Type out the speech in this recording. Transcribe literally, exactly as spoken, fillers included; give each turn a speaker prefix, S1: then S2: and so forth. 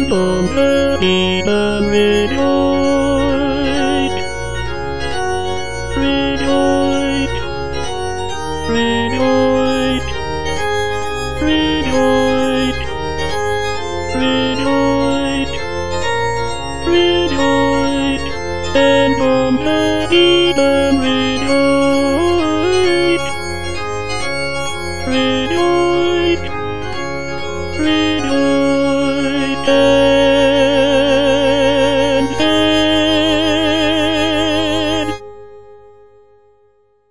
S1: on the Eden rejoice, rejoice, rejoice, rejoice, rejoice, rejoice, and on the Eden rejoice, rejoice, rejoice.